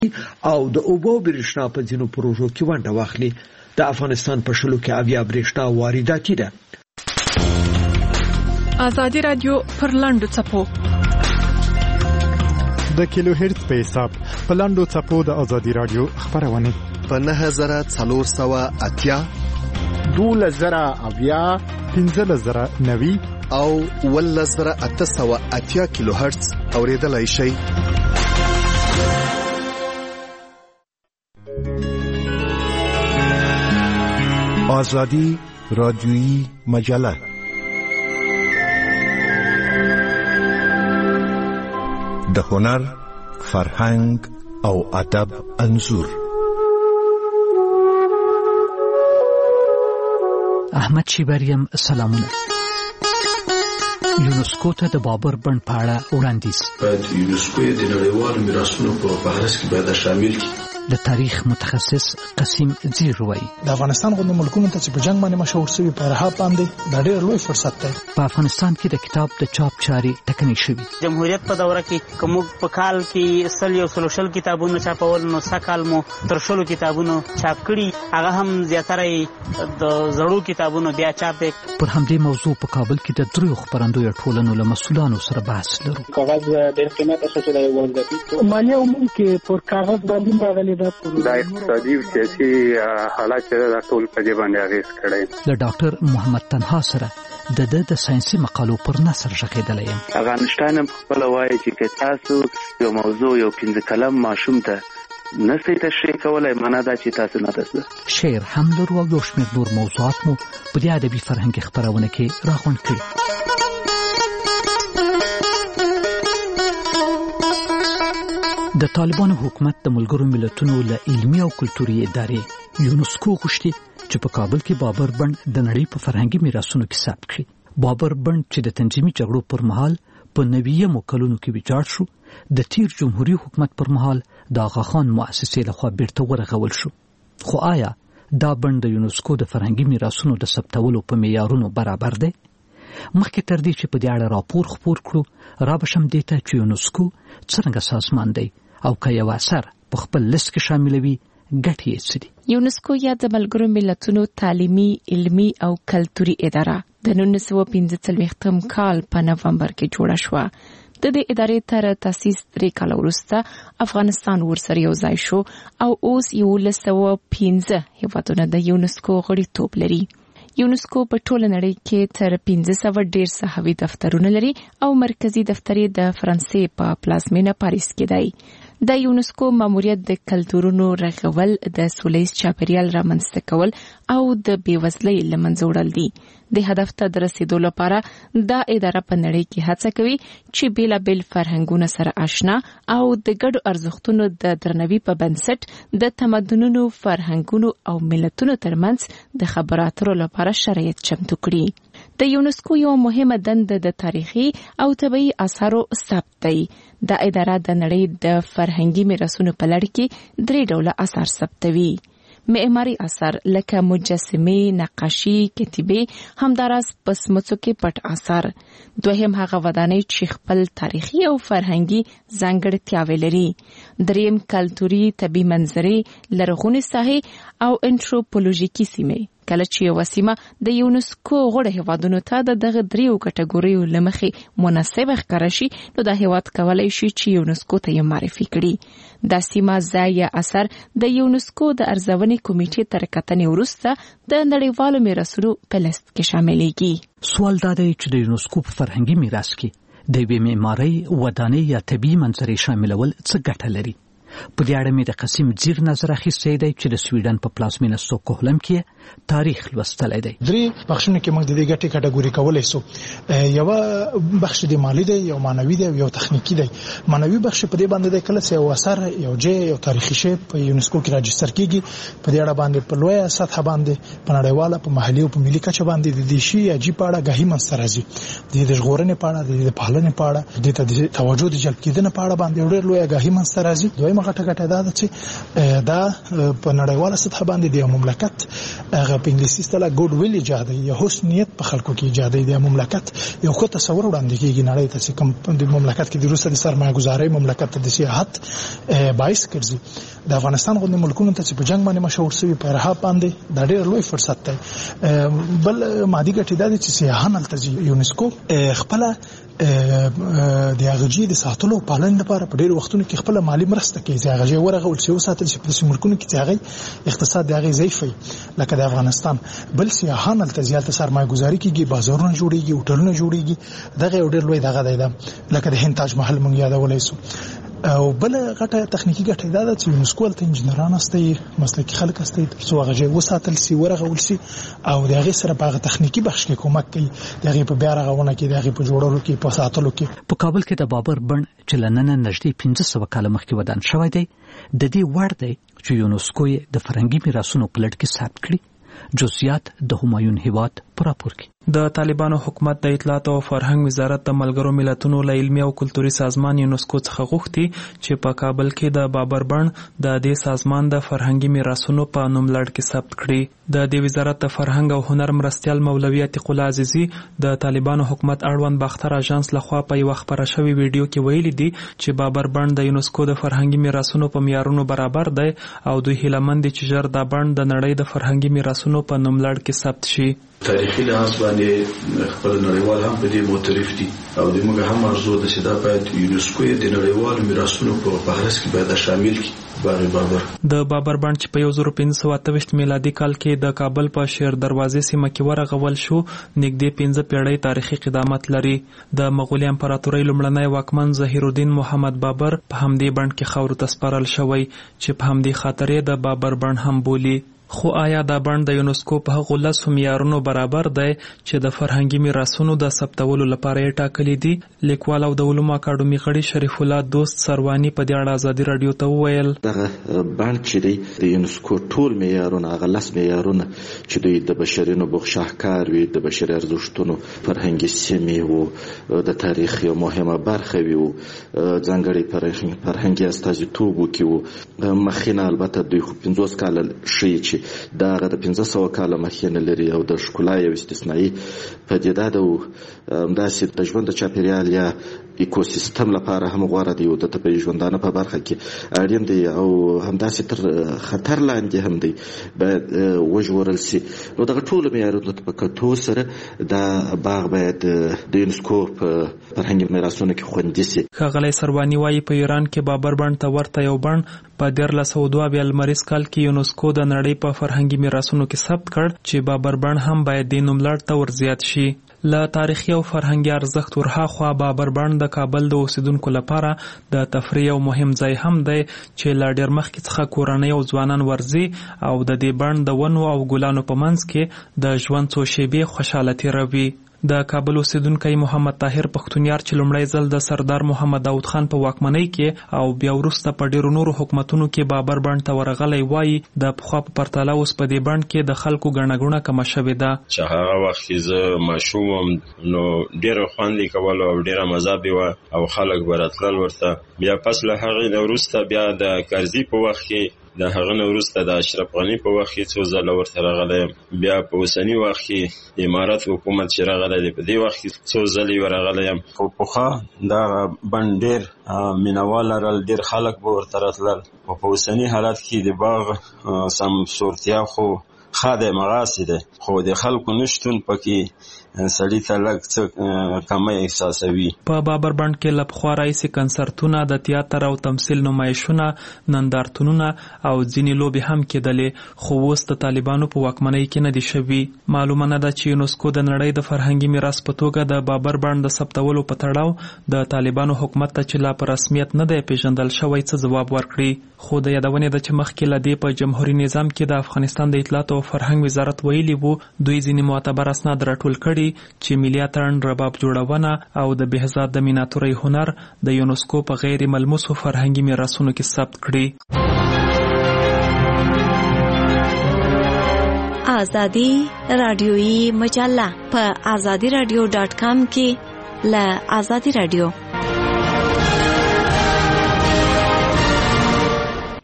او د اوبو برېښنا په ځینو پروژو کې ونډه واخلي. د افغانستان په شلو کې 80 برېښنا وارداتي ده. ازادي رادیو پر لاندو څپو د کیلو هرتز په حساب په لاندو څپو د ازادي رادیو خبرونه په 9480 12080 15090 او 11880 کیلو هرتز اوریدلای شئ. آزادی رادیویی مجله د هنر، فرهنګ او ادب انځور. احمد شیبریم سلامونه. یونسکو ته د بابر بند په اړه وړاندیز. باید یونسکو د نړیوالو میراثونو په فهرست کې باید شامل کړي. د تاریخ متخصص قسیم زیر وایي د افغانستان غوندې ملکونو ته چې په جنگ باندې مشهور شوي په رها باندې دا ډېر لوی فرصت دی. په افغانستان کې د کتاب د چاپ چارې ټکنۍ شوي. جمهوریت په دوره کې کوم په کال کې 100 کتابونه چاپول، نو سکال مو تر 100 کتابونه چاپ کړي. هغه هم زیاتره د زړو کتابونو بیا چاپ دی. پر همدې موضوع په کابل کې د دریو خپرندویو ټولنو له مسؤلانو سره بحث لرو. کاغذ ډېر قیمت څه دی ورغتی مالیه عموم کې پر کاغذ باندې راغلي دا اقتصادي او سیاسي حالات چې د ټول په دې باندې اغیز کړی. له ډاکټر محمد تنها سره د ساينسي مقالو پر نثر ژغېدلی یم. افغانستان خپل وایي چې تاسو یو موضوع یو 15 کلم ماشوم ته نسي تشریح کولای، معنا دا چې تاسو نه تاسو شعر هم لرو او یو شمېر نور موضوعات مو په دې ادبي فرهنګي خپرونه کې راغونډ کړي. د طالبانو حکومت د ملګرو ملتونو له علمي او کلتوري ادارې یونسکو غوښتي چې په کابل کې بابر بند د نړۍ په فرهنګي میراثونو کې ثبت کړي. بابر بند چې د تنظیمي جګړو پر مهال په 90 کلونو کې ویجاړ شو، د تیر جمهوریت حکومت پر مهال د آغا خان مؤسسې لخوا بیرته ورغول شو. خو آیا دا بند د یونسکو د فرهنګي میراثونو د ثبتولو په معیارونو برابر دی؟ مخکې تر دې چې په دې اړه راپور خپور کړو، را بشم دې ته چې یونسکو څنګه سازمان دی او که یو اثر په خپل لیست کې شاملوي ګټې یې څه دي. یونسکو یا د ملګرو ملتونو تعلیمي، علمي او کلتوري اداره د 1945 کال په نومبر کې جوړه شوه. د دې ادارې تر تاسیس 3 کال وروسته افغانستان ورسره یو ځای شو او اوس 1915 هیوادونه د یونسکو غړیتوب لري. یونسکو په ټوله نړۍ کې تر 1500 ډیر صحوي دفترونه لري او مرکزی دفتر یې د فرانسې په پلازمینه پاریس کې دی. د یونسکو ماموریت د کلتورونو رغول، د سولهییز چاپیریال رامنځته کول او د بېوزلۍ له منځه وړل دي. د هدف ته د رسیدو لپاره دا اداره په نړۍ کې هڅه کوي چې بیلابیل فرهنګونه سره آشنا او د ګډو ارزښتونو د درناوي په بنسټ د تمدنونو، فرهنګونو او ملتونو ترمنځ د خبرو اترو لپاره شرایط چمتو کړي. د یونسکو یو مهمه دنده د تاریخي او طبیعي آثارو ثبت دی. دا اداره د نړۍ د فرهنګي میراثونو په لړ کې 3 ډوله آثار ثبتوي: معماري آثار لکه مجسمه، نقاشي، کتیبه، همداراز په سمڅو کې پټ آثار. دویم هغه ودانۍ چې خپل تاریخي او فرهنګي ځانګړتیاوې لري. دریم کلتوري طبیعي منظرې، لرغونې ساحې او انټروپولوژیکي سیمې. کله چې یو سیمه د یونسکو غړو هیوادونو ته دغه 3 کټګوریو لمخې مناسب ښکاره شي، نو دا هیواد کولای شي چې یونسکو ته یې معرفي کړي. دا سیمه ځای یا اثر د یونسکو د ارزونې کمیټې تر کتنې وروسته د نړیوالو میراثونو په لیست کې شاملېږي. سوال دا دی چې د یونسکو په فرهنګي میراث کې د یوې معمارۍ، ودانۍ یا طبیعي منظرې شاملول څه ګټه لري؟ په دې اړه مې د قسیم زیر نظر اخیستی دی چې د سویډن په پلازمینه ستوکهولم کې تاریخ لوستلی دی. 3 بخښونه کې موږ د دې ګټې کټګوري کولای شو. یو بخښ د مالی دی، یو معنوي دی، یو تخنیکی دی. معنوي بخښ په دې باندې د کله یو اثر، یو ځای، یو تاریخي شی په یونسکو کې راجستر کیږي. په دې اړه باندې په لویه سطح باندې په نړیواله، په محلي او په ملي کچه باندې د دې شی عجیب اړه غهي منځته راځي. د دې ژغورنې په اړه، د دې پالنې په اړه، د دې توجه د جلب کېدنې په اړه باندې ډېر لویه غهي منځته راځي. دویمه دویمه غټه دا ده چې دا په نړیواله سطح باندې د مملکت هغه په انګلیسي اصطلاح ګډ ویل ایجاد یا حسن نیت په خلکو کې ایجاد دی. د مملکت یو څه تصور وړاندې کیږي نړۍ ته چې کوم د مملکت کې د روسي د سرمایه گذارۍ مملکت ته د سیاحت باعث ګرځي. د افغانستان غوندې ملکونو ته چې په جنگ باندې مشهور شوی په رها باندې دا ډېر لوی فرصت دی. بل مادي ګټې دا دي چې سیاحان هلته ځي. یونسکو خپل د هغه د ساتلو پالن لپاره په ډېر وختونو کې خپل مالی مرسته کوي. هغه ورغول چې وساتل شي په ملکونو کې چې هغه اقتصاد د هغه ضعیف وي لکه د افغانستان. بل سیاحان هلته زیاته سرمایه گذاري کوي، بازارونه جوړيږي، هوټلونه جوړيږي. دغه ډېر لوی دغه دی لکه د هند تاج محل مونږ یادولای شو. او بل غټه تخنیکی ګټه دا ده چې یونسکو ته انجنیران استي، مسلکي خلک استي چې هغه وساتل شي، ورغول شي او د هغه سره په تخنیکی بخش کې کومک کوي. دغه په بیا رغونه کې، دغه په جوړولو کې، په ساتلو کې. په کابل کې د بابر بڼ چې لننه نږدې 1500 کال مخکې ودان شوی دی، د دې وړ دی چې یونسکو یې د فرهنګي میراثونو په لړ کې ثبت کړي. جزئیات د همایون هیواد پر راپور کې. د طالبانو حکومت د اطلاعات او فرهنګ وزارت د ملګرو ملتونو له علمي او کلتوري سازمان یونسکو څخه غوښتي چې په کابل کې د بابر بڼ د دې سازمان د فرهنګي میراثونو په نوم لړ کې ثبت کړي. د دې وزارت د فرهنګ او هنر مرستیال مولوی عتیق الله عزیزی د طالبانو حکومت اړوند باختر اژانس لخوا په یو خبره شوی ویډیو کې ویلي دي چې بابر بڼ د یونسکو د فرهنګي میراثونو په معیارونو برابر دی او دوی هیلهمند دي چې ژر دا بڼ د نړۍ د فرهنګي میراثونو په نوم لړ کې ثبت شي. تاریخي لحاظ باندې خپل نړیوال هم په دې معترف دي او د موږ هم ارزو ده چې دا باید یونسکو د نړیوالو میراثونو په فهرست کې باید شامل کړي. د بابر بڼ چې په 1528 میلادي کال کې د کابل په شیر دروازې سیمه کې ورغول شو، نږدې 15 پیړۍ تاریخي قدامت لري. د مغولي امپراتورۍ لومړنی واکمن ظهیر الدین محمد بابر په همدې بڼ کې خاورو ته سپارل شوی چې په همدې خاطر یې د بابر بڼ هم بولي. خو آیا دا بڼ د یونسکو په هغو 10 معیارونو برابر دی چې د فرهنګي میراثونو د ثبتولو لپاره یې ټاکلي دي؟ لیکوال او د علومو اکاډمي غړي شریف الله دوست سروانی په دې اړه ازادي رادیو ته وویل دغه بڼ چې دی د یونسکو ټول معیارونه، هغه 10 معیارونه چې دوی د بشري نبوغ شاهکار وي، د بشري ارزښتونو، فرهنګي سیمې وو، د تاریخ یو مهمه برخه وي، ځانګړي فرهنګي استازیتوب وکړي. مخینه البته دوی 50 کال شي چې دا د 1500 کال مخینه لري او د ښکلا یو استثنایی پدیده ده. همداسې د ژوند د چاپیریال یا ایکوسیستم لپاره هم غوره دی او د طبیعي ژوندانه په برخه کې اړین دی او همداسې تر خطر لاندې هم دی باید وژغورل شي. نو دغه ټول معیارونو ته په کتو سره دا باغ باید د یونسکو په فرهنګي میراثونو کې خوندي شي. ښاغلی سروانی وایي په ایران کې بابر بڼ ته ورته یو بڼ په 1302 لمریز کال کې یونسکو د نړۍ په فرهنګي میراثونو کې ثبت کړ چې بابر بڼ هم باید د نوم لړ ته ورزیات شي. له تاریخي او فرهنګي ارزښت ورهاخوا بابر بڼ د کابل د اوسیدونکو لپاره د تفریح او مهم ځای هم دی چې لا ډېر مخکې څخه کورنۍ او ځوانان ورځي او د دې بڼ د ونو او ګلانو په منځ کې د ژوند څو شېبې خوشحاله تېروي. د کابل اوسیدونکی محمد طاهر پښتونیار چې لومړی ځل د سردار محمد داود خان په واکمنۍ کې او بیا وروسته په ډیرو نورو حکومتونو کې بابر بڼ ته ورغلی وایي د پخوا په پرتله اوس په دې بڼ کې د خلکو ګڼه ګوڼه کمه شوې ده. چې هغه وخت کې زه ماشوم وم نو ډېره خوند یې کول او ډېره مزه به وه او خلک به راتلل ورته. بیا پس له هغې نه وروسته بیا د کرزي په وخت کې د هغه نه وروسته د اشرف غني په وخت کې څو ځله ورته راغلی یم. بیا په اوسني وخت کې امارت حکومت چې راغلی دی په دې وخت کې څو ځلې ورغلی یم. خو پخوا دغه بڼ ډېر مینهوال لرل، ډېر خلک به ورته راتلل. خو په اوسني حالت کې د باغ سمسورتیا خو ښه دی، مغاسې دی، خو د خلکو نشتون پکې سړی ته لږ څه کمی احساسوي. په بابر بڼ کې له پخوا راهیسې کنسرتونه، د تیاتر او تمثیل نمایشونه، نندارتونونه او ځینې لوبې هم کېدلې، خو اوس د طالبانو په واکمنۍ کې نه دي شوي. معلومه نه ده چې یونسکو د نړۍ د فرهنګي میراث په توګه د بابر بڼ د ثبتولو په تړاو د طالبانو حکومت ته چې لا په رسمیت نه دی پیژندل شوی څه ځواب ورکړي. خو د یادونې ده چې مخکې له دې په جمهوري نظام کې د افغانستان د اطلاعات او فرهنګ وزارت ویلي وو دوی ځینې معتبر اسناد راټول کړي چې ملي اتڼ، رباب جوړونه او د بهزاد د میناتورۍ هنر د یونسکو په غیر ملموسو فرهنګي میراثونو کې ثبت کړي. آزادی رادیویی مجله په azadiradio.com کې له آزادی رادیو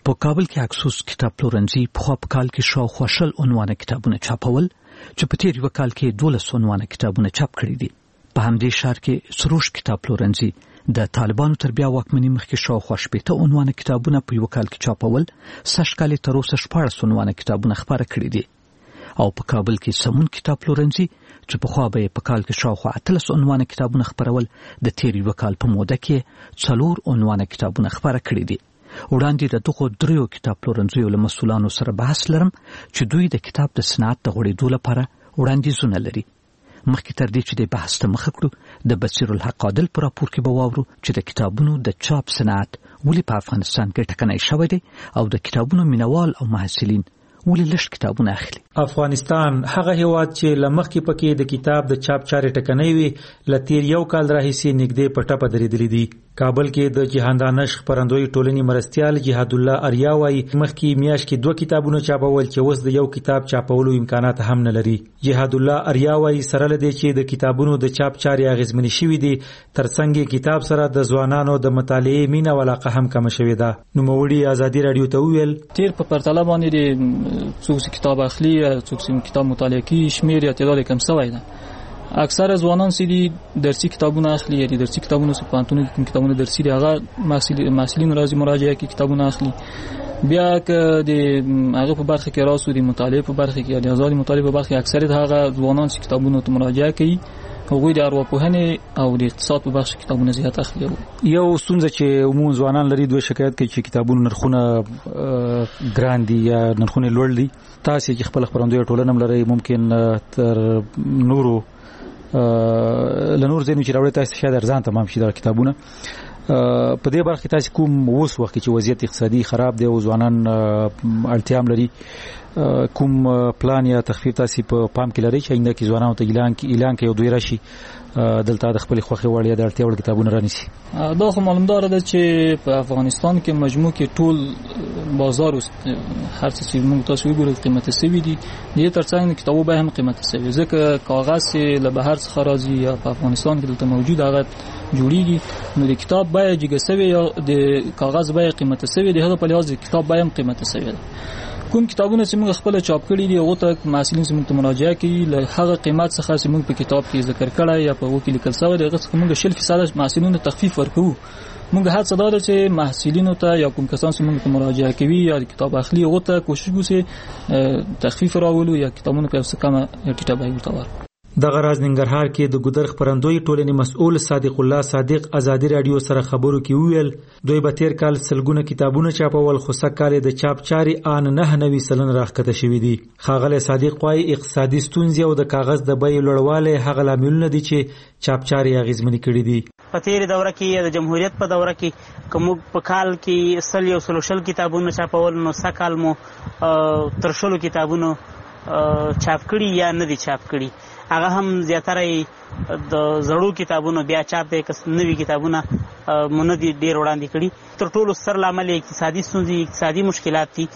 په کابل کې اکسوس کتاب پلورنځي په کال کې شاوخوا 100 عنوانه کتابونه چاپول چې په تیر یو کال کې 12 عنوانه کتابونه چاپ کړي دي. په همدې ښار کې سروش کتاب پلورنځي د طالبانو تر بیا واکمنۍ مخکې شاوخوا 80 عنوانه کتابونه په یو کال کې چاپول، سږ کال یې تر اوسه 14 عنوانه کتابونه خپاره کړي دي. او په کابل کې سمون کتاب پلورنځي چې په خوا به په کال کې شاوخوا 13 عنوانه کتابونه خپرول، د تیر یو کال په موده کې 4 عنوانه کتابونه خپاره کړي دي. وړاندې د دغو 3 کتاب پلورنځیو له مسؤلانو سره بحث لرم چې دوی د کتاب د صنعت د غوړېدو لپاره وړاندیزونه لري. مخکې تر دې چې د بحث ته مخه کړو، د بصیر الحق عادل په راپور کې به واورو چې د کتابونو د چاپ صنعت ولې په افغانستان کې ټکنی شوی دی او د کتابونو مینوال او محصلین ولې لږ کتابونه اخلي. افغانستان هغه هیواد چې لمخکې پکې د کتاب د چاپ چارې ټکنۍ وي، لتیر یو کال راهیسې نږدې په ټپه درېدلې دي. کابل کې د جهاندانش خپرندوی ټولنې مرستیال جهاد الله اریا وايي مخکې میاشت کې 2 کتابونه چاپول چې اوس د یو کتاب چاپولو امکانات هم نه لري. جهاد الله اریا وايي سره لدی چې د کتابونو د چاپ چارې اغیزمنې شوې دي، ترڅنګ کتاب سره د ځوانانو د مطالعې مینه او علاقه هم کم شوې ده. نوموړي ازادي رادیو ته وویل تیر په پرتله باندې څوک کتاب اخلي، څوک کتاب مطالعه کوي، شمیر یا تعداد کم شوی ده. اکثر ځوانان چې درسي کتابونه اخلي، یا درسي کتابونه په پانتونو کې کتابونه درسي دي، هغه محصلین راځي مراجعه کې کتابونه اخلي. بیا که د هغه په برخه کې راسو د مطالعه په برخه کې یا د آزادي مطالعه په برخه کې اکثریت هغه ځوانان چې کتابونه ته مراجعه کوي هغوی د ارواپوهنې او د اقتصاد په برخه کې کتابونه زیات اخلي. یو ستونزه چې عموما ځوانان لري، دوی شکایت کوي چې کتابونو نرخونه ګران دي یا نرخونه لوړ دي. تاسو چې خپل خبرندوی ټولنه لري، ممکن تر نورو لنور زینو چې راوړی تاسو شاید ارزان تمام شي دا کتابونه. په دې برخه تاسو کوم اوس وخت چې وضعیت اقتصادي خراب دی او ځوانان اړتیا لري، کوم پلان یا تخفیف تاسو په پام کې لري چې آینده کې ځوانانو ته اعلان کوي او دوی راشي دلته د خپل خوخي وړ یا د اړتیا وړ کتابونه رانیسي؟ دا خو معلومدار ده چې په افغانستان کې مجموع کې ټول بازار هر څه چې موږ تاسو وګورئ قیمته سوي دي، د ترڅنګ کتابو به هم قیمته سوي، ځکه کاغذ له بهر څخه راځي یا په افغانستان کې دلته موجود هغه جوړیږي، نو د کتاب بیه جګه سوي یا د کاغذ بیه قیمته سوي دی، هغه په لحاظ کتاب بیه هم قیمته سوي ده. کوم کتابونه چې موږ خپل چاپ کړي دي هغه ته محصلین چې موږ ته مراجعه کوي له هغه قیمت څخه چې موږ په کتاب کې ذکر کړی یا په وکیل لیکل شوی دی هغه څخه موږ 0% محصلینو تخفیف ورکوو. موږ هڅه ده چې محصلینو ته یا کوم کسان چې موږ ته مراجعه کوي یا کتاب اخلي هغه ته کوشش وکړو تخفیف راولو یا کتابونه په څه کمه ټیټه بیه ورکړو. دغه راز ننګرهار کې د ګودر خبرندوی ټولنې مسؤل صادق الله صادق ازادي رادیو سره خبرو کې ویل دوی به تیر کال سلګونه کتابونه چاپول، خو سږ کال د چاپ چارې ان 99% راخته شوې دي. ښاغلی صادق وايي اقتصادي ستونزې او د کاغذ د بیې لوړوالی هغه لاملونه دي چې چاپ چارې اغیزمنې کړي دي. په تیر دوره کې د جمهوریت په دوره کې کوم په کال کې 100 کتابونه چاپول، نو سږ کال مو تر 100 کتابونه چاپ کړي یا نه دي چاپ کړي. هغه هم زیاتره د زړو کتابونو بیا چاپ دی، کس نوي کتابونه مونږ دي ډیر وړاندې کړي. تر ټولو ستر لامل اقتصادي ستونزې، اقتصادي مشکلات دي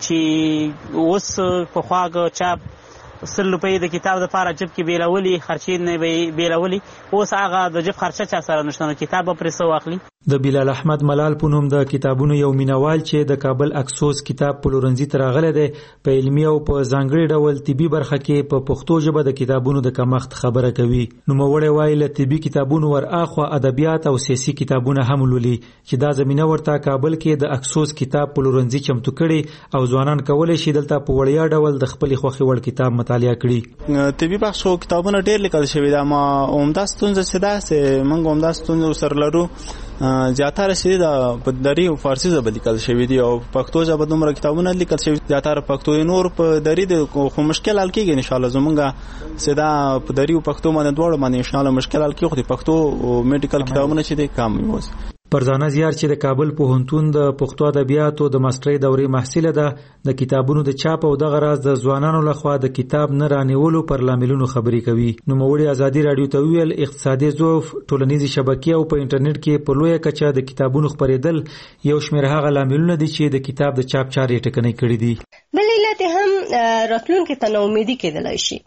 چې اوس په خواږه چاپ 100 روپۍ د کتاب لپاره جب کې بیلولي خرچې نه بیلولي، اوس هغه د جب خرچه چا سره نشته، نو کتاب پرې څه واخلي. د بلال احمد ملال په نوم د کتابونو یو مینوال چې د کابل اکسوس کتاب پلورنځي ته راغلی دی، په علمي او په ځانګړي ډول طبي برخه کې په پښتو ژبه د کتابونو د کمښت خبره کوي. نوموړی وایي له طبي کتابونو ور اخوا ادبیات او سیاسي کتابونه هم لولي چې دا زمينه ورته کابل کې د اکسوس کتاب پلورنځي چمتو کړي او ځوانان کولای شي دلته په وړیا ډول د خپل خوخي وړ کتاب مطالعه کړي. طبي بخشو کتابونه ډېر لیکل شوی دا ما عمده ستونزه څه ده چې موږ عمده ستونزه سره لرو، زیاتره چې د په دری او فارسی ژبه لیکل شوی دی او پښتو ژبه دومره کتابونه لیکل شوی زیاتره پښتو نور په دری د خو مشکل حل کیږي ان شاء الله. زمونږه سدا په دری او پښتو باندې دواړو باندې ان شاء الله مشکل حل کیږي. خو پښتو او میډیکل کتابونه چې دي کم وي. پرزانه زیار چې د کابل پوهنتون د پښتو ادبیاتو د ماسترۍ دورې محصله ده، د کتابونو د چاپ او دغه راز د ځوانانو لخوا د کتاب نه رانیولو پر لاملونو خبرې کوي. نوموړي ازادي رادیو ته ویل اقتصادي ضعف، ټولنیزې شبکې او په انټرنیټ کې په لویه کچه د کتابونو خپرېدل یو شمېر هغه لاملونه دي چې د کتاب د چاپ چارې ټکنۍ کړي دي. بل علت هم راتلونکي ته ناامیدي کېدلای شي.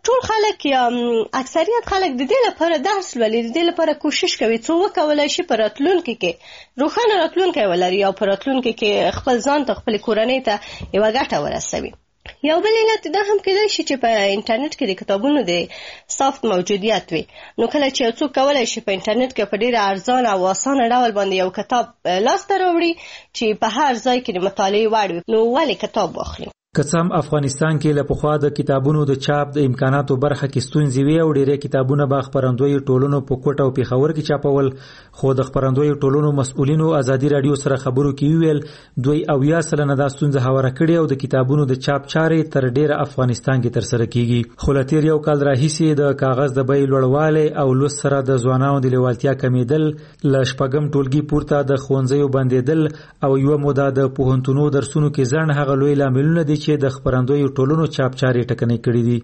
ټول خلک یا اکثریت خلک د دې لپاره درس لولي، د دې لپاره کوشش کوي څو وکولای شي په راتلونکي کې روښانه راتلونکی ولري او په راتلونکي کې خپل ځان ته خپل کورنۍ ته یو ګټه ورسوي. یو بل علت دا هم کېدای شي چې په انټرنیټ کې د کتابونو د سافت موجودیت وي. نو کله چې یو څوک کولای شي په انټرنیټ کې په ډېر ارزانه او اسانه ډول باندې یو کتاب لاسته راوړي چې په هر ځای کې د مطالعې وړ وي، نو ولې کتاب واخلي؟ که څه هم افغانستان کې له پخوا د کتابونو د چاپ د امکاناتو برخه کې ستونزې وي او ډېری کتابونه به خپرندوی ټولنو په کوټه او پیښور کې چاپول، خو د خپرندوی ټولنو مسؤلینو ازادي رادیو سره خبرو کې ویل دوی 80% دا ستونزه هواره کړي او د کتابونو د چاپ چارې تر ډېره افغانستان کې تر سره کیږي. خو له تیر یو کال راهیسې د کاغذ د بیې لوړوالی او لوست سره د ځوانانو د لیوالتیا کمیدل، له شپږم ټولګي پورته د ښوونځیو بندېدل او یوه موده د پوهنتونو درسونو کې ځنډ هغه لوی لاملونه دي چې د خپرندوی ټولنو چاپ چارې ټکنۍ کړې دي.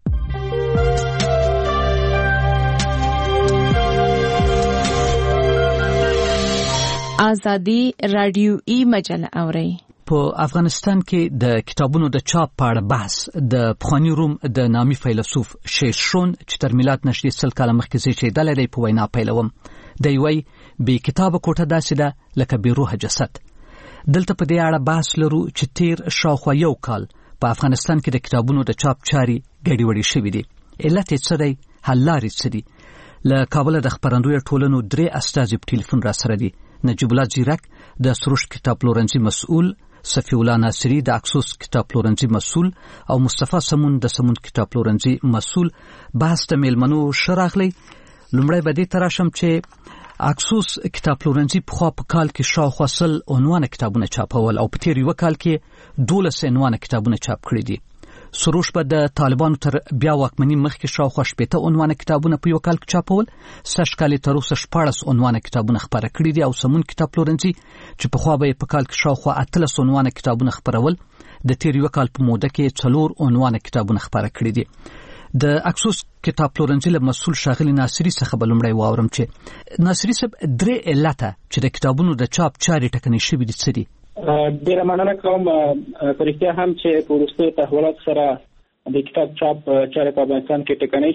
آزادي رادیویي مجله اوري. په افغانستان کې د کتابونو د چاپ په اړه بحث د پخوانی روم د نامي فیلسوف شیشرون چې تر میلاد نږدې 100 کاله مخکې زیږېدلی دی په وینا پیلوم. دی وایي بې کتابه کوټه داسې ده لکه بې روحه جسد. دلته په دې اړه بحث لرو چې تیر شاوخوا یو کال په افغانستان کې د کتابونو د چاپ چارې ګډوډې شوې دي. علت یې څه دی؟ حل لارې څه دي؟ له کابله د خپرندوی ټولنو 3 استازي په ټلیفون را سره دي. نجیب الله زیرک د سروش کتاب پلورنځي مسؤل، صفی الله ناصری د اکسوس کتاب پلورنځي مسؤل او مصطفی سمون د سمون کتاب پلورنځي مسؤل. بحث ته میلمنو ښه راغلی. لومړی به دې ته راشم چې اکسوس کتاب پلورنځي پخوا په کال کې شاوخوا 100 عنوانه کتابونه چاپول او په تیر یو کال کې 12 عنوانه کتابونه چاپ کړي دي. سروش به د طالبانو تر بیا واکمنۍ مخکې شاوخوا 80 عنوانه کتابونه په یو کال کې چاپول، سږ کال یې تر اوسه 14 عنوانه کتابونه خپاره کړي دي او سمون کتاب پلورنځي چې پخوا به یې په کال کې شاوخوا 18 عنوانه کتابونه خپرول، د تیر یو کال په موده کې 4 عنوانه کتابونه خپاره کړي دي. د اکسوس کتاب پلورنځي له مسؤل ښاغلي ناصري څخه به لومړی واورم چې ناصري صاحب 3 علته چې د کتابونو د چاپ چارې ټکنۍ شوې دي څه دي؟ ډېره مننه کوم. په رښتیا هم چې په وروستیو تحولاتو سره د کتاب چاپ چارې په افغانستان کې ټکنۍ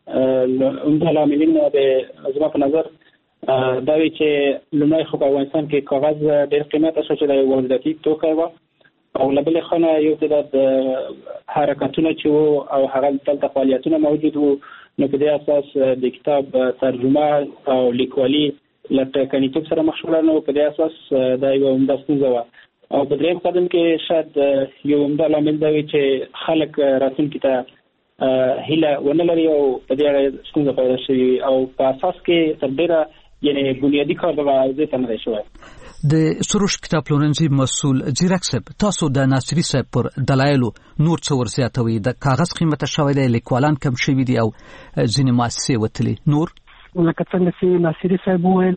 شوې. عمده لاملین زما په نظر دا وی چې لومړی خو په افغانستان کې کاغذ ډېر قیمته شو چې د وارداتي توکی و او له بلې خوا نه یو تعداد حرکتونه چې وو او هغه دلته فعالیتونه موجود وو، نو په دې اساس د کتاب ترجمه او لیکوالي له ټکنیتوب سره مخ شول. نو په دې اساس دا یو عمده ستونزه وه. او په درېیم قدم کې شاید یو عمده لامل دا وي چې خلک راتلونکي ته هیله ونه لري او په دې اړه ستونزه پیدا شوې او په اساس کې تر ډېره یعنې بنیادي کار به واضح ته نه دی شوی. د سروش کتاب پلورنځي مسؤل زیرک صاحب، تاسو د ناصري صاحب پر دلایلو نور څه ورزیاتوي؟ د کاغذ قیمته شوی دی، لیکوالان کم شوي دي او ځینې مؤسسې وتلي. نور لکه څنګه چې ناصري صاحب وویل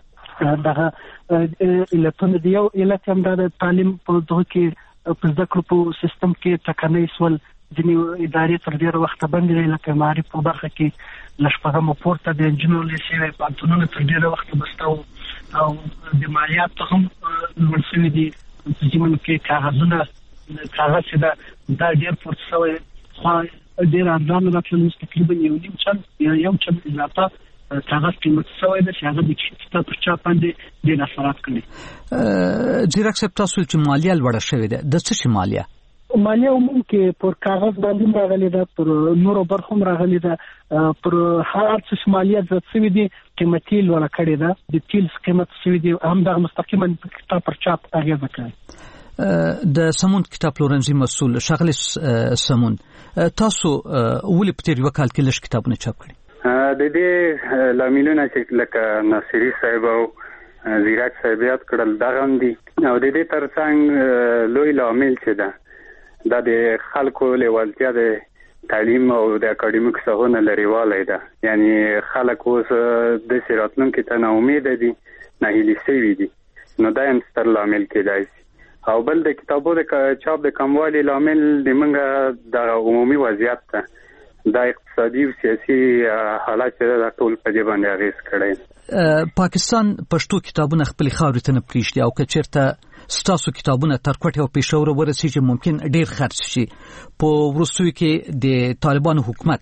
دغه علتونه دي. یو علت هم دا د تعلیم په دغه کې په زده کړو په سیستم کې ټکنۍ سول. ځینې ادارې تر ډېره وخته بندې دي، لکه معارف په برخه کې له شپږمه پورته د انجینر لیسې پوهنتونونه تر ډېره وخته بسته وو او د مالیاتو هم لوړ شوي دي. په ژمنو کې کاغذونه کاغذ چې دا ډېر پورته شوی، خو ډېر ارزانه راتلل، تقریبا یو چم اضافه کاغذ قیمت شوی ده چې هغه د کتاب پر چاپ باندې ډېر اثرات کوي. زیرک صاحب، تاسو چې مالیه لوړه شوې ده، د څه شي مالیه؟ مالیه عموم کې پر کاغذ باندې راغلي ده، پر نورو برخو هم راغلي ده، پر هر څه مالیه زیات شوي دي. قیمتي لوړه کړې ده، د تیل قیمت شوي دي، همدغه مستقیما کتاب پر چاپ اغېزه کوي. د سمون کتاب پلورنځي مسؤل ښاغلی سمون، تاسو ولې په تیر یو کال کې لږ کتابونه چاپ کړي؟ د دې لاملونه چې لکه ناصري صاحب او زیرک صاحب یاد کړل دغه هم دي او د دې ترڅنګ لوی لامل چې ده دا د خلکو لیوالتیا د تعلیم او د اکاډمیک ساحونه لريوالی ده. یعنی خلک اوس د راتلونکي ته ناامیده دي، ناهیلي شوي دي. نو دا هم ستر لامل کېدای شي. او بل د کتابو د چاپ د کموالي لامل د موږ د عمومي وضعیت ته دا اقتصادي او سیاسي حالات چې دا ټول په دې باندې اغېز کړی. پاکستان پښتو کتابونه خپل خاورې ته نه پریږدي او که چېرته ستاسو کتابونه تر کوټې او پېښور ورسېږي ممکن ډېر خرڅ شي. په وروستیو کې د طالبانو حکومت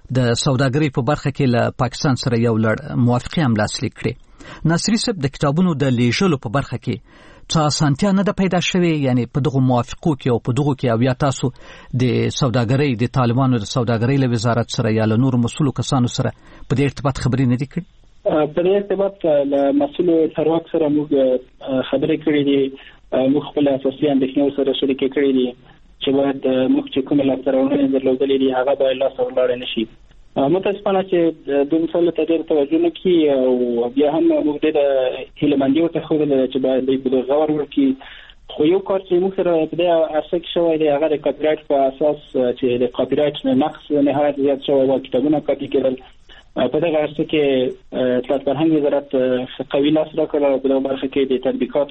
د سوداګرۍ په برخه کې له پاکستان سره یو لړ موافقه هم لاسلیک کړې. ناصري صاحب د کتابونو د لیږلو په برخه کې څه اسانتیا نه ده پیدا شوې، یعنی په دغه موافقو کې او په دغه کې او یا تاسو د سوداګرۍ د طالبانو د سوداګرۍ له وزارت سره یا له نورو مسؤلو کسانو سره په دې ارتباط خبرې نه دي کړې؟ په دې ارتباط له مسؤلو چارواکو سره موږ خبرې کړې دي، موږ خپل اساسي اندېښنې سره شریکې کړې دي چې باید موږ چې کومه لاسته درلودلې دي هغه باید لاس ورلاړ نشي. متاسفانه چې د مسله ته ډېر توجه نه کوي او بیا هم موږ د هیلمندي ورته خو چې باید د غور ورکی. خو یو کار چې موږ سره په دې ارسه کې شوی دی هغه د کاپی رایټ په اساس چې د کاپی رایټ نقص نهایت زیات شوی او کتابونه کاپی کېدل. په دغه ارسه کې اطلاعات فرهنګ وزارت قوي لاس راکړ په دغه برخه کې د تطبیقات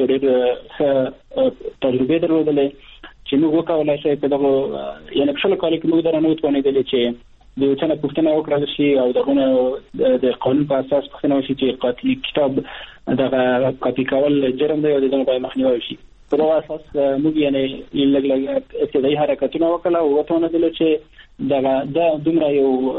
ډېر تجربه درلودلې چې موږ وکولای شو په دغه یعنی په شل کال کې موږ درنه وتوانېدل چې د وچنه پښتنه وکړل شي او دغه د قانون په اساس پښتنه وشي چې قاتل کتاب دغه کاپی کول جرم دی او دغه باید مخنیوي شي. په دغه اساس موږ یعنی لږ ابتدایي حرکتونه وکړل او وتوانېدل چې دا دومره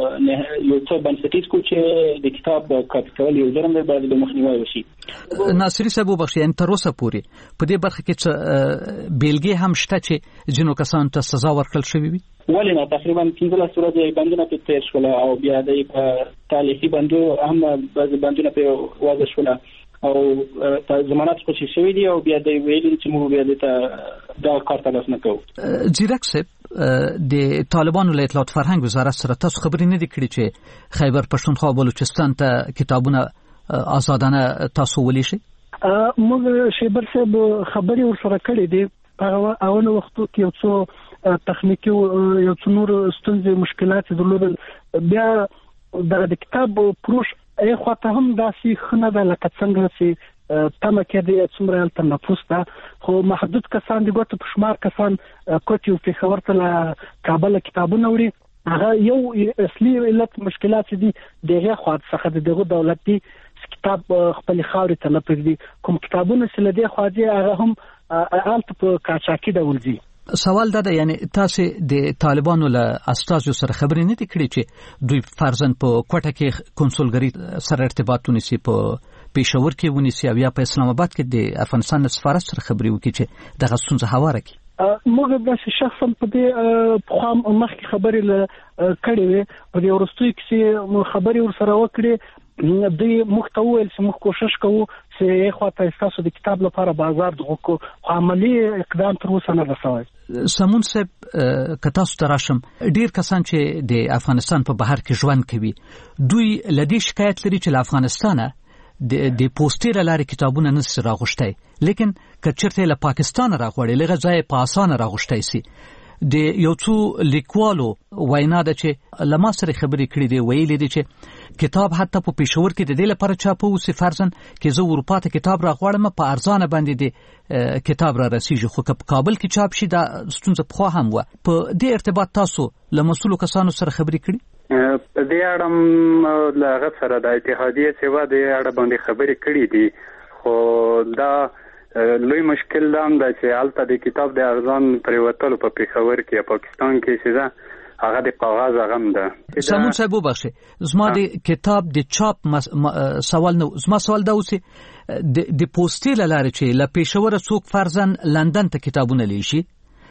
یو څه بنسټیز کو چې د کتاب کاپی کول یو جرم دی باید مخنیوي وشي. ناصري صاحب وبخښئ، ان تر اوسه پورې په دې برخه کې څه بیلګې هم شته چې جنو کسانو ته سزا ورکړل شوې وي؟ ولې نه تقریبا 15 ورځې بندونه په تیر شول او بیا د تاریخي بندو هم بعض بندونه په وضع شول او ضمانت خوشي شوی دی او بیا د ویلي چې موږ بیا دا کار تاسو نه کوو. ځیرک صاحب د طالبانو له اطلاعات فرهنګ وزارت سره تاسو خبرې نه دي کړې چې خیبر پښتونخوا او بلوچستان ته کتابونه آزادانه تاسو ولې شي؟ موږ شیبر صاحب خبرې ورسره کړې دي په اول وختو کې یو څو تخنیکی یو څو نور ستونزې مشکلات درلودل. بیا د کتاب پروش خواته هم داسې خنه ده لکه څنګه چې تمه کې د څومره تنفس ده، خو محدود کسان دي ګوت په شمار کسان کوټي او پیښور ته له کابل کتابونه وړي. هغه یو اصلي علت مشکلات دي دغه خواته څخه دغه دولتي کتاب خپل خاورې ته نه پرېږدي. کوم کتابونه چې لدې خواځي هغه هم آلت په کاچاکي ډول دي. سوال دا ده، یعنی تاسو د طالبانو له استازو سره خبرې نه دي کړې چې دوی فرضاً په کوټه کې کنسولګری سره ارتباط ونیسي، په پېښور کې ونیسي او یا په اسلام آباد کې د افغانستان سفارت سره خبرې وکړي چې دغه ستونزه هواره کړي؟ موږ د شخصا په دې په مخکې خبرې کړې وې، په دې ورستوي کې خبرې ورسره وکړې. دوی موږ ته وویل چې موږ کوشش کوو چې خواته تاسو د کتاب لپاره بازار دغه عملی اقدام تر اوسه نه رسوي. سمون صاحب که تاسو ته راشم، ډیر کسان چې د افغانستان په بهر کې ژوند کوي دوی لدی شکایت لري چې له افغانستانه د پوسټر لارې کتابونه نشي راغشتای، لیکن که چیرته له پاکستان راغوړي لږه ځای په اسانه راغشتای سي. د یو څو لیکوالو وینا ده چې لما سره خبرې کړې دي، ویلي دي چې کتاب حتی په پېښور کې د دې لپاره چاپو سي فرضاً کې زه اروپا ته کتاب راغواړم په ارزانه باندې د کتاب را رسیږي، خو په کابل کې چاپ شي دا ستونزه په هم و. په دې ارتباط تاسو له مسؤلو کسانو سره خبرې کړې؟ په دې اړه له هغه سره د اتحادیه سیوا د اړه باندې خبرې کړې دي، خو دا لوی مشکل دا هم ده چې الته د کتاب د ارزان پریوتلو په پېښور کې یا پاکستان کې چې هغه د کاغذ غم ده. سمون صاحب وبخښئ، زما د کتاب د چاپ سوال نو، زما سوال دا اوسه د پوسټر لاره چې له پېښور څوک فرضاً لندن ته کتابونه لیشي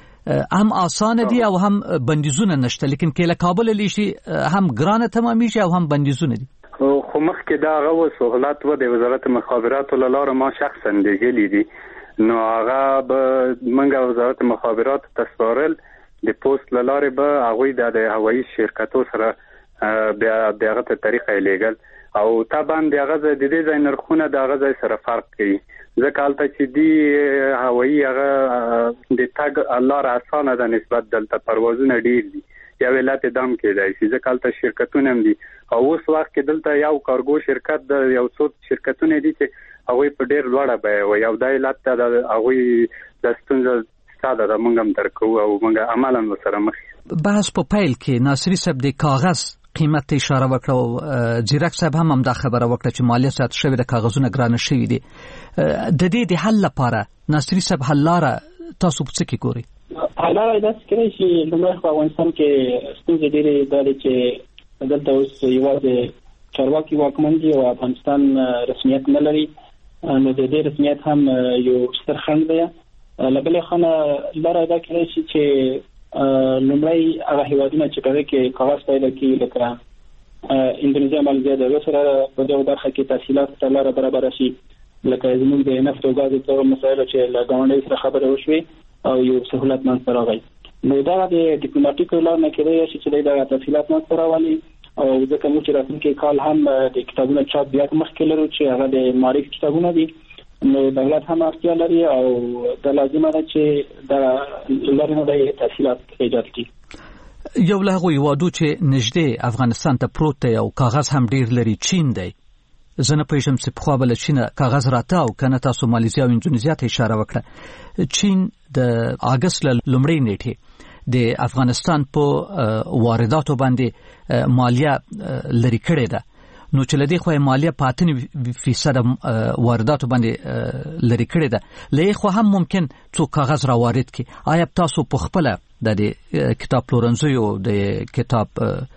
هم آسان دي او هم بندیزونه نشته، لیکن کې له کابل لیشي هم ګرانه تمامي او هم بندیزونه دي. خو مخکې دا غو سہولت و د وزارت مخابرات لاره ما شخصا دیګلی دي، نو هغه به منګه وزارت مخابرات تسپارل د پوسټ لاره به هغه د هوایي شرکتو سره بیا دغه ته طریقې لګل او طبعا دغه د دې ځای نرخونه دغه ځای سره فرق کوي، ځکه البته چې دی هوایي هغه د تګ لاره اسانه ده نسبت دلته پروازونه ډیر دي یا ولایت دام کېدای شي، ځکه البته شرکتونه هم دي او اوس وخت کې دلته یو کارګو شرکت د یو څو شرکتونه دي چې هغه په ډیر لوړه بیه او یو دای لاته د هغه د ستونزې ساده د منګم درکو او منګه عملاً وسره مخ. بحث په پیل کې ناصري صاحب د کاغذ قیمت اشاره وکړه او ځیرک صاحب هم دا خبره وکړه چې مالیه سات شوی د کاغذونو ګرانه شوی دي. د دې د حل لپاره ناصري صاحب حل لاره تاسو په څه کې ګوري؟ حل لاره دا چې په افغانستان کې ستونزې ډېرې دي چې دلته اوس یوازې چارواکي واکمن دي او افغانستان رسمیت نه لري، نو د دې رسمیت هم یو ستر خنډ دی. لبلې خانه لاره دا کېږي چې لومړی هغه هیوادونه چې په کې کاغذ پیدا کوي لکه اندونیزیا، مالزیا، د سره په دغه برخه کې تحصیلات ته لاره برابر شي، لکه زموږ د نفت او غاز په مسایلو چې له ګاونډي سره خبرې وشوي او یو سہولت منځ راغی. نو دا د ډیپلوماټیک لار نه کېدای شي چې دا تفصیلات منځ راولي او ځکه موږ راتلونکي کال هم د کتابونو چاپ بیا مخکې لرو چې هغه د معرفت کتابونه دي، نو دولت هم اړتیا لري او د لازمه ده چې دا لرنه د تفصیلات ایجاد کړي. یو له هغو هیوادو چې نږدې افغانستان ته پروت دی او کاغذ هم ډیر لري چین دی. زه نه پوهېږم چې پخوا به له چینه کاغذ راته او که نه تاسو مالیزیا او اندونیزیا ته اشاره وکړه. چین د اګست له لومړۍ نیټې د افغانستان په وارداتو باندې مالیه لري کړې ده، نو چې لدې خو مالیه 5% وارداتو باندې لري کړې ده، لې خو هم ممکن څو کاغذ را وارد کړي. آیا تاسو په خپل د کتاب پلورنځي او د کتاب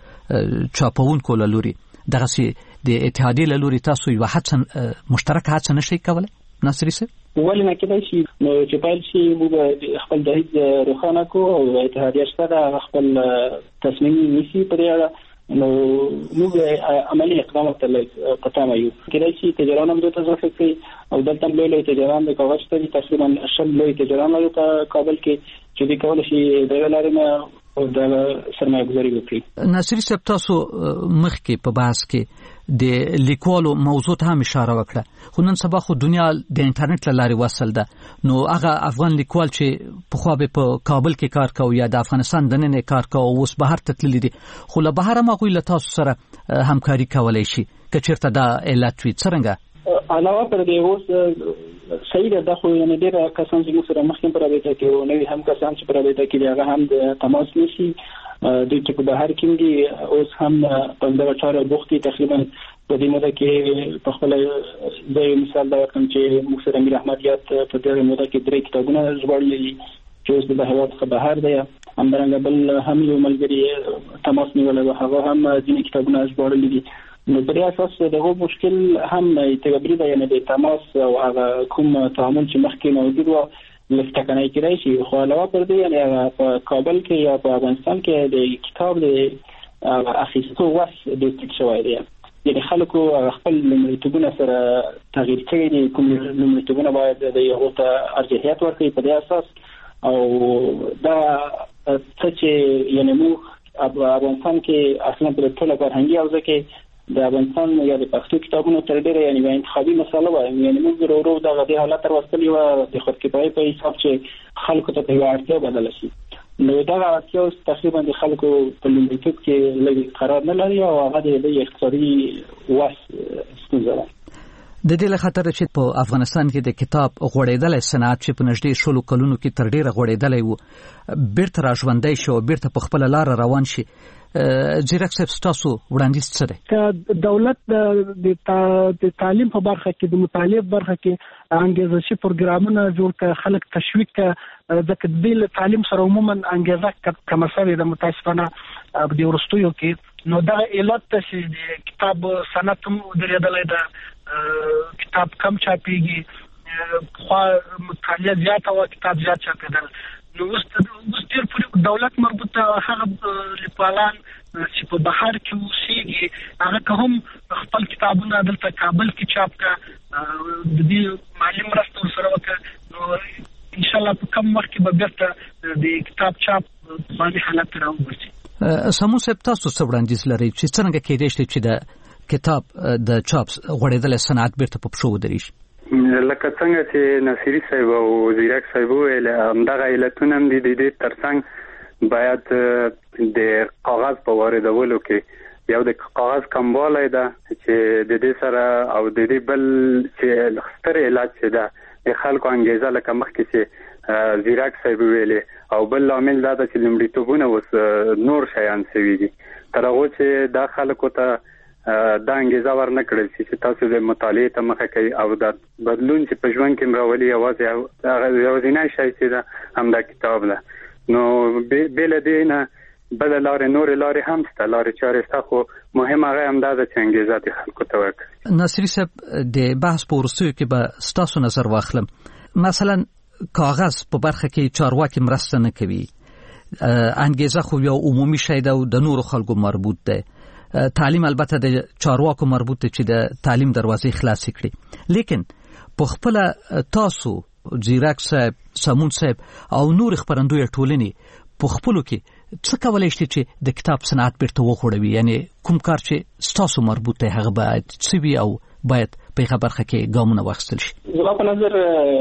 چاپونکو لوري دغه سي د اتحادیې لوري تاسو یو مشترک هڅه نشئ کولای؟ ناصري صاحب ولې نه کېدای شي نو چې پیل شي موږ خپل دهیز روښانه کو او اتحادیه شته خپل تصمیم نیسي پر اړه، نو موږ عملی اقدامات قطعا یو کېدای شي تجاران هم دوی اضافه کوي او دلته لوی تجاران د کاغذ ته تقریبا 10 لوی تجاران لري په کابل کې چې دوی کولای شي د لارې او د سرمایه گذاري وکړي. ناصري صاحب تاسو مخکې په بحث کې د لیکوالو موضوع ته هم اشاره وکړه، خو نن سبا خو دنیا د انټرنیټ له لارې وصل ده، نو هغه افغان لیکوال چې پخوا به په کابل کې کار کوي یا د افغانستان دننه کار کوي اوس بهر ته تللی دي، خو له بهر هم هغوی له تاسو سره همکاري کولی شي که چېرته دا علت وي. څرنګه علاوه پر دې اوس صحیح ده خو یعنی ډېر کسان چې موږ سره مخکې په رابطه کې او نوي هم کسان چې په رابطه کې هغه هم د تماس نشي دوی چې په بهر کې دي اوس هم په دغه چاره بوختي تقریبا په دې موده کې په خپل ځای مثال دا کوم چې موږ سره امیر احمدیات په دغه موده کې 3 کتابونه ژباړلي چې اوس د هیواد څخه بهر دی، همدارنګه بل هم یو ملګری تماس نیولې و هغه هم ځینې کتابونه ژباړلي دي. نو په اساس دغه مشکل هم تګبري دی، یعنی د تماس او هغه کوم تعامل چې مخکې موجود و لفتکنه کېدای شي، خو علاوه پر دې یعنی په کابل کې یا په افغانستان کې د کتاب د اخیستو وس د ټیک شوی دی، یعنی خلکو خپل لومړیتوبونه سره تغییر کړي دي، کوم لومړیتوبونه باید د یو ته ارجحیت ورکړي په دې اساس او دا چې یعنی موږ افغانستان کې اصلا په ټوله فرهنګي حوزه کې د افغانستان یا د پښتو کتابونو تر ډیره یعنی انتخابي مسله وایي، یعنی موږ ورو د دې حالت تر وصلي و د خودکفایي په حساب چې خلکو ته یو اړتیا بدل شي، نو دا اړتیا تقریبا د خلکو په لومړیتوب کې لږ قرار نه لري او هغه د اقتصادي وس ستونزه ده. د دې له خاطر چې په افغانستان کې د کتاب غوړېدلې صنعت چې په نږدې شلو کلونو کې تر ډیره غوړېدلې و بیرته راژوندی شو، بیرته په خپل لار روان شي. زیرک صاحب تاسو وړاندیز څه دی؟ دولت د تعلیم په برخه کې د مطالعه برخه کې انګیزشي پروګرامونه جوړ کړي، خلک تشویق ځکه د تعلیم سره عموما انګیزه کم شوی د متاسفانه د ورستیو کې، نو دا علت چې د کتاب صنعت هم درېدلې ده، کتاب کم چاپیږي، خو مطالعه زیاته او کتاب زیات چاپیدل، نو اوس ډیر دولت مربوطه هغه لیکوالان چې په بهر کې اوسېږي هغه هم خپل کتابونه دلته کابل کې چاپ کړه، د دې مالی مرسته سره وکړه، نو ان شاء الله په کوم وخت کې به بیرته د کتاب چاپ باندې حالت راوځي. سمو صاحب تاسو څه وړاندیز لرئ چې څنګه کېدای شي چې د کتاب د چاپ غوړېدلې صنعت بیرته په پښو ودرېږي؟ لکه څنګه چې ناصري صاحب او زیرک صاحب ویل همدغه علتونه هم دي، د دې ترڅنګ باید د کاغذ په واردولو کې یو د کاغذ کموالی ده چې د دې سره او د دې بل چې ستر علت چې ده د خلکو انګیزه لکه مخکې چې زیرک صاحب ویلې او بل عامل دا چې لومړیتوبونه اوس نور شیان شوي دي، تر هغو چې دا خلکو ته دا انګیزه ورنه کړل چې تاسو د مطالعې ته مخه کوي او دا بدلون چې په ژوند کې راولي یوازینی شی چې دا همدا کتاب ده. نو بل دې نه بل نور لارې هم شته، لارې چارې شته، خو مهم هغه هم دا ده چې انګېزه دې خلکو ته ورکړي. ناصري صاحب د بحث په وروستیو کې به ستاسو نظر واخلم. مثلا کاغذ په برخه کې چارواکي مرسته نه کوي، انګېزه خو یو عمومي شی ده او د نورو خلکو مربوط ده. تعلیم البته د چارواکو مربوط ده چې د تعلیم دروازې خلاصې کړي، لیکن په خپل تاسو زیرک صاحب، سمون صاحب او نور خبرندوی ټولنې په خپلو کې څه کولای شي چې د کتاب صنعت بیرته وخوړوي؟ یعنی کوم کار چې ستاسو مربوط دی هغه باید څه وي او باید په هغه برخه کې ګامونه واخیستل شي؟ زما په نظر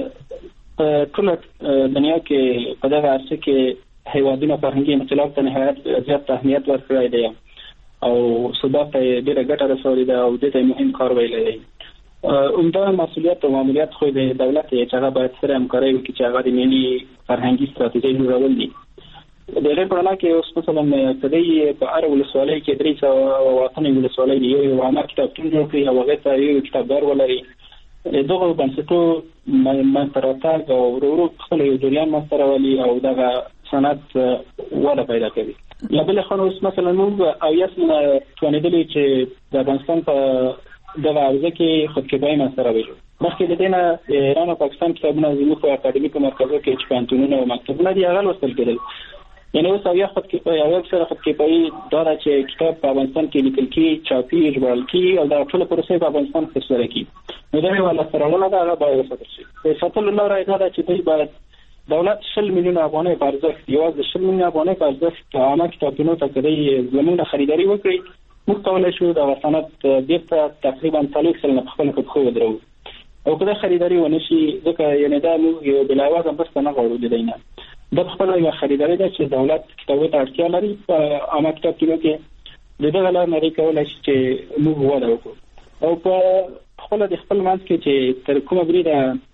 ټول دنیا کې په دغه عرصه کې هیوادونه فرهنګي انقلاب ته نهایت زیات اهمیت ورکړی دی او ثبات ته ډېره ګټه رسولې ده او دې ته مهم کار ویلی دی. عمده مسؤلیت او ماموریت خو د دولت چې هغه باید سره همکاري وکړي چې هغه د ملي فرهنګي ستراتیژۍ جوړول دي. د دې په اړه کې اوس مثلا کدی په اړه ولسوالۍ کې 300 ولسوالۍ دی، یو عامه کتابتون جوړ کړي او هغه ته یو کتابدار ولري. دغه بنسټو منتراتګ او ورو خپل یو جریان مسترولي او دغه صنعت وده پیدا کوي. یا بل خو اوس مثلا موږ او یاسمه توانیدلی چې د افغانستان په دغه حوزه کې خودکفایي مسترولي. مخکې د دې نه ایران او پاکستان کتابونه زموږ په اکاډمیکو مرکزونو کې چې پانتونونه او مکتبونه دي هغه لوستل کېدل. یعنی اوس او یا خودکفایي او اکثر خودکفایي دا چې کتاب په افغانستان کې لیکل کېږي، چاپي، ژباړل کېږي او دا ټول پروسې په افغانستان کې ترسره کېږي. نو دا یو لاسته دا هغه باید وساتل شي. په ساتلو لاره دا ده چې دوی باید دولت 100 میلیون افغانۍ په ارزښت، یوازې 100 میلیون افغانۍ په ارزښت عامه کتابتونونو ته کدی زمونږ خریداري وکړي، موږ کولای شو د صنعت بیرته تقریبا 40 سلنه په خپل خو ودرو. او کله خریداري ونه شي ځکه یعنی دا موږ یو بلاوه هم بس نه غواړو دینه. د خپل یو خریداري ده چې دولت کتابو ته اړتیا لري په عامه کتابتونو کې دغه لار نه کولای شي چې موږ ودا وکړو. او په خپل د خپل منځ کې چې تر کومه بریده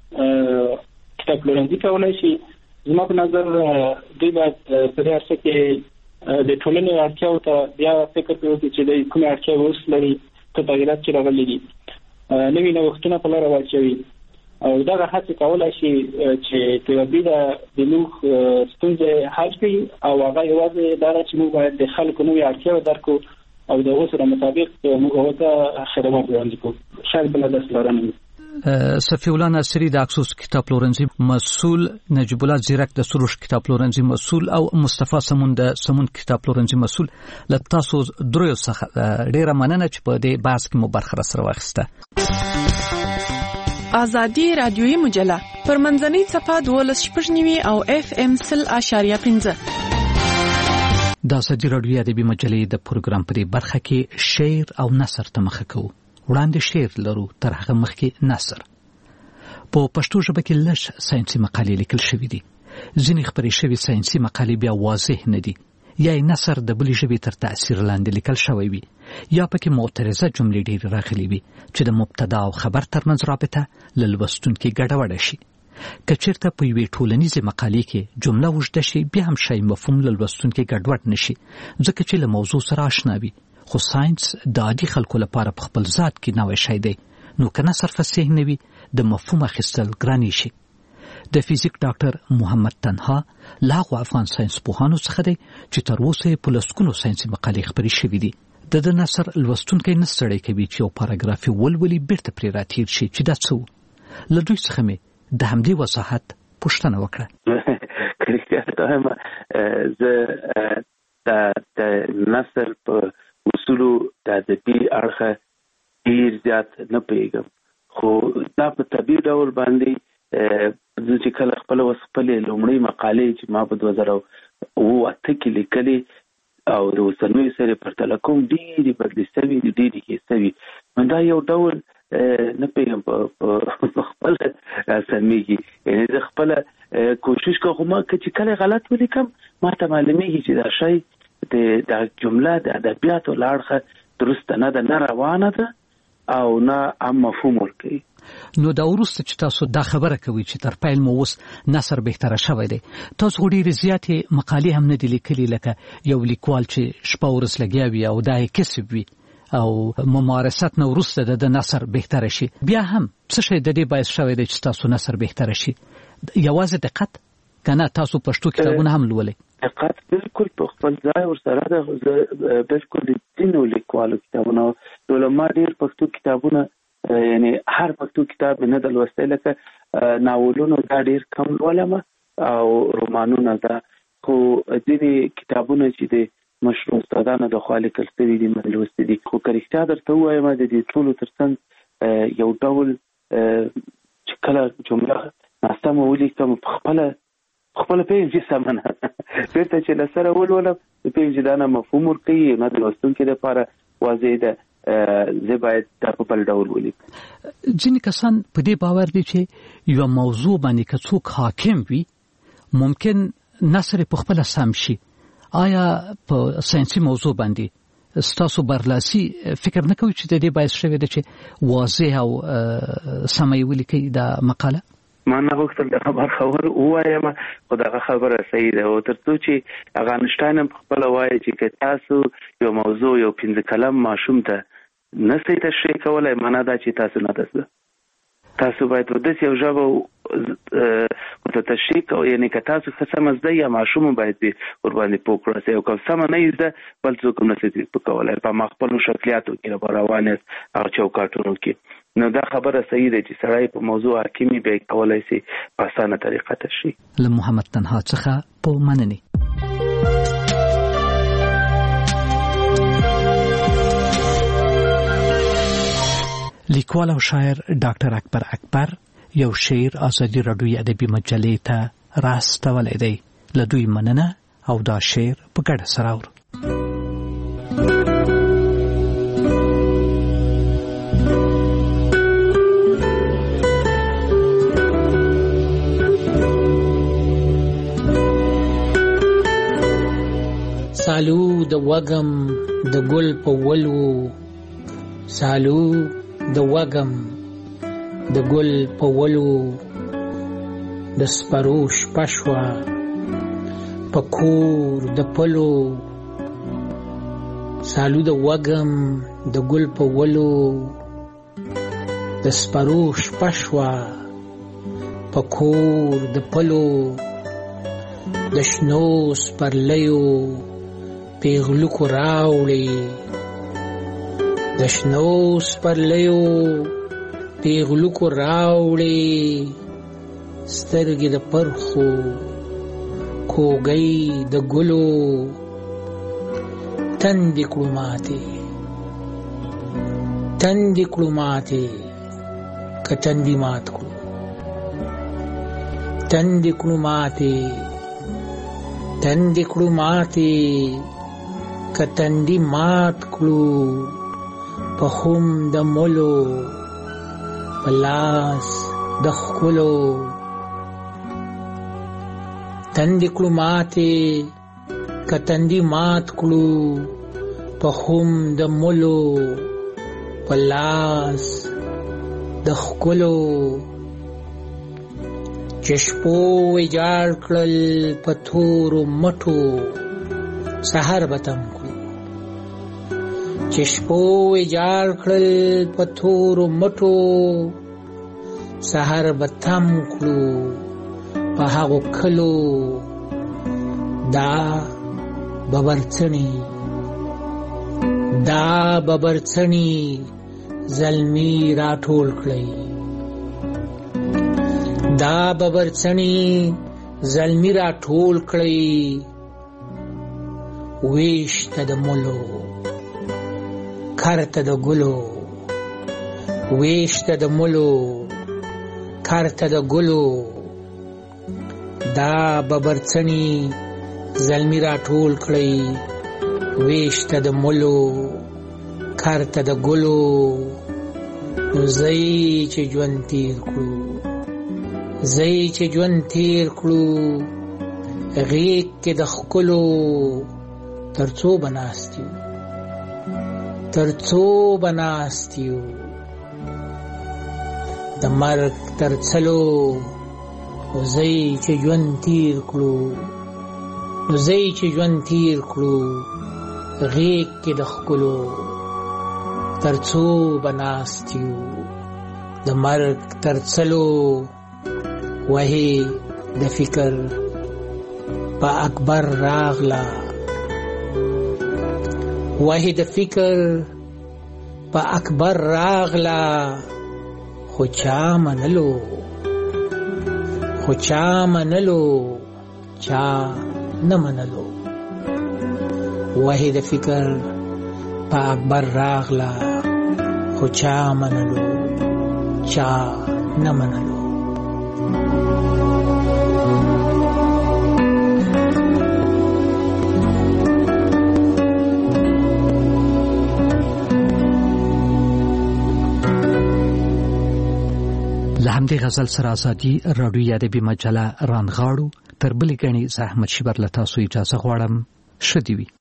کتاب پلورنځي کولای شي، زما په نظر دوی باید په دې اړه کې د ټولنې اړتیاو ته بیا فکر وکړي چې د کومه اړتیا اوس لري، څه تغیرات چې راغلي دي، نوې نوښتونه په لار واچوي او دغه هڅه کولای شي چې تبدیل د لوخ ستونزې حل کړي او هغه یوازې دا چې موږ باید د خلکو نوې اړتیاو درکو او د اوسره مطابق موږ ورته خدمات وړاندې کوو. شاید بل د سلارانه صفی الله ناصری د اکسوس کتاب پلورنځي مسؤل، نجیب الله زیرک د سروش کتاب پلورنځي مسؤل او مصطفی سمون د سمون کتاب پلورنځي مسؤل. لتاسو دریو څخه ډیره مننه چې په دې بحث کې مو برخه سره واخیسته. ازادي رادیوي مجله پر منځنۍ صفحه 12.9 او FM 0.5. د ازادي رادیوي ادبي مجلې د پروګرام په برخه کې شعر او نثر ته مخه کوو. وړاندې شعر لرو، تر هغه مخکې نثر. په پښتو ژبه کې لږ ساينسي مقالې لیکل شوې دي. ځینې خبرې شوې ساينسي مقالې بیا واضح نه دي، یا نثر د بلې ژبې تر تاثیر لاندې لیکل شوی وي، یا پکې معترضه جملې ډېرې راغلي وي چې د مبتدا او خبر ترمنځ رابطه له لوستونکي ګډوډه شي. که چېرته په یوې ټولنیزې مقالې کې جمله اوږده شي، بیا هم شی مفهوم له لوستونکي ګډوډ نه شي، ځکه چې له موضوع سره آشنا وي. خو ساينس د عادي خلکو لپاره په خپل ذات کې نوې شی دی، نو که نثر فصیح نه وي د مفهوم اخیستل ګرانې شي. د فزیک ډاکټر محمد تنها له هغو افغان ساينس پوهانو څخه دی چې تر اوسه په لسګونو ساينسي مقالې خپرې شوې دي. د نثر لوستونکی نه ستړی کوي چې یو پاراګراف ولولي بیرته پرې راتیر شي چې دا څه و. له دوی څخه مې د همدې وضاحت پوښتنه وکړه. زه د نثر په اصولو د ادبي اړخه ډېر زیات نه پوهېږم، خو دا په طبیعي ډول باندې زه چې کله خپله خپلې لومړۍ مقالې چې ما په 2008 کې لیکلې او د اوسنیو سره پرتله کوم ډېرې بدلې سوي دي، ډېرې ښې سوي. دا یو ډول نه پوهېږم په خپله سمېږي. یعنې زه خپله کوشش کوم، خو ما که چې کله غلط ولیکم ما ته معلومېږي چې دا شی د جمله د ادبیاتو له اړخه درسته نه ده، نه روانه ده او نه هم مفهوم ورکوي. نو دا وروسته چې تاسو دا خبره کوي چې تر پیل مو اوس نثر بهتره شوی دی، تاسو ډېرې زیاتې مقالې هم نه دي لیکلي، لکه یو لیکوال چې شپه ورځ لګیا وي او دا یې کسب وي او ممارست نه وروسته د نثر بهتره شي. بیا هم څه شی د دې باعث شوی دی چې تاسو نثر بهتره شي؟ یوازې دقت که نه تاسو پښتو کتابونه هم لولئ؟ دقت بالکل په خپل ځای ورسره د بالکل د دینو لیکوالو کتابونه علماء ډېر پښتو کتابونه یعنی هر پښتو کتاب نه د لوستل لکه ناولونو دا ډېر کم لولم او رومانونه دا خو ځینې کتابونه چې د مشهور استادانو د خوا لیکل شوي دي من لوستي دي خو که رښتیا درته ووایم د دې ټولو ترڅنګ یو ډول چې کله جمله ناسمه ولیکم په خپل پیج سمه نه بیرته چې له سره ولولم د پیج دا نه مفهوم ورکوي نه د لوستونکي دپاره واضح ده زه باید دا په بل ډول ولیکم. ځینې کسان په دې باور دي چې یوه موضوع باندې که څوک حاکم وي ممکن نثر په خپله سم شي. آیا په ساینسي موضوع باندې ستاسو برلاسي فکر نه کوي چې د دې باعث شوی ده چې واضح او سمه یې ولیکئ دا مقاله؟ ما نه غوښتل دغه برخه ووایم خو دغه خبره صحیح ده او تر څو چې هغه انشټاین هم خپله وایي چې که تاسو یو موضوع یو 15 کلن ماشوم ته نسئ تشریح کولی معنا دا چې تاسو نه ده تاسو باید وداسې یو ژبه ورته تشریح کوئ یعنې که تاسو ښه سمه زده یا ماشوم باید ورباندې پوه کړاست او که سمه نه یې زده بل څوک هم نسئ پوه کولی په همخپلو شکلیاتو کې را روان یاست هغه چوکاټونو کې نو دا خبره صحیح ده چې سړی په موضوع حاکمي بیا کولی شي په اسانه طریقه تشریح. له محمد تنها څخه په مننې. لیکوال او شاعر ډاکټر اکبر اکبر یو شعر ازادي راډیو ادبي مجلې ته راستولی دی. له دوی مننه او دا شعر په ګډه سره اورو. سالو د وګم د ګل په ولو سالو د وګم د ګل په ولو د سپرو شپه شوه په کور د پلو سالو د وګم د ګل په ولو د سپرو شپه شوه په کور د پلو د شنو سپرلیو پیغلو کو راوړي د شنو سپرلیو پیغلو کو راوړي سترګې د پرخو کوګۍ د ګلو تندې کړو ماتې که تندې مات کړو تندې کړو ماتې که تندې مات کړو په خم د ملو په لاس د ښکلو تندې کړو ماتې که تندې مات کړو په خم د ملو په لاس د ښکلو چشپو ویجاړ کړل په تورو مټو سحر به تم کړو چشپو ویجاړ کړل په تورو مټو سحر به تم کړو په هغو کلو دا ببرڅنی زلمی راټول کړئ دا ببرڅنی زلمی راټول کړئ ویشته د ملو کرته د ګلو ویشته د ملو کرته د ګلو دا ببرڅنی زلمی راټول کړئ ویشته د ملو کرته د ګلو زئی چې ژوند تیر کړو غیږ کې د ښکلو ترڅو بناستیو د مرګ تر څلو زئی چې ژوند تیر کړو غیږ کې د ښکلو ترڅو بناستیو د مرګ تر څلو وهي د فکر په اکبر راغلا وحید فکر په اکبر راغلا خو چا منلو چا نه منلو وحید فکر په اکبر راغلا خو چا منلو چا نه منلو همدې غزل سره ازادي راډیو ادبي مجله رانغاړو تر بلې ګڼې زه احمد شیبر له تاسو اجازه غواړم ښه دې وي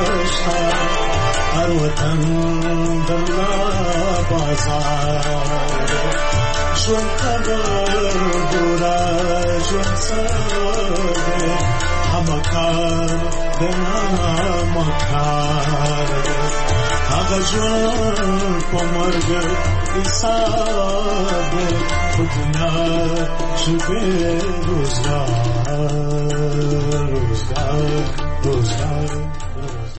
شتا هر وطن دلا بازار ژوند خبر ګورا ژوند سره همکار دنا مکار هغه ژوند په مرګ حساب په دنیا شپه روزګار روزګار روزګار